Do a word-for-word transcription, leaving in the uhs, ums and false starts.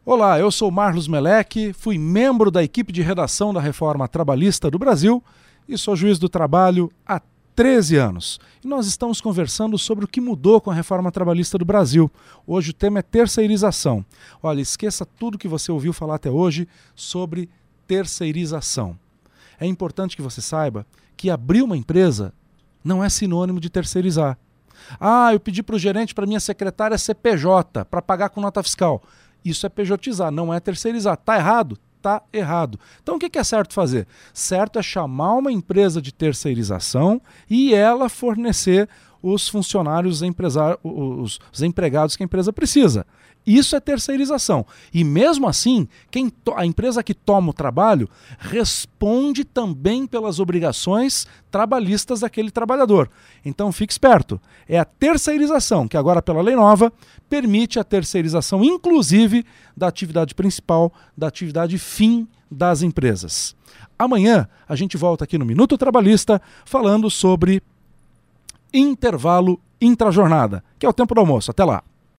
Olá, eu sou Marlos Meleque, fui membro da equipe de redação da Reforma Trabalhista do Brasil e sou juiz do trabalho há treze anos. E nós estamos conversando sobre o que mudou com a Reforma Trabalhista do Brasil. Hoje o tema é terceirização. Olha, esqueça tudo que você ouviu falar até hoje sobre terceirização. É importante que você saiba que abrir uma empresa não é sinônimo de terceirizar. Ah, eu pedi para o gerente, para minha secretária C P J, para pagar com nota fiscal. Isso é pejotizar, não é terceirizar. Está errado? Está errado. Então o que é certo fazer? Certo é chamar uma empresa de terceirização e ela fornecer os funcionários, os, os empregados que a empresa precisa. Isso é terceirização. E mesmo assim, quem a empresa que toma o trabalho responde também pelas obrigações trabalhistas daquele trabalhador. Então fique esperto. É a terceirização, que agora pela lei nova, permite a terceirização inclusive da atividade principal, da atividade fim das empresas. Amanhã a gente volta aqui no Minuto Trabalhista falando sobre intervalo intrajornada, que é o tempo do almoço. Até lá!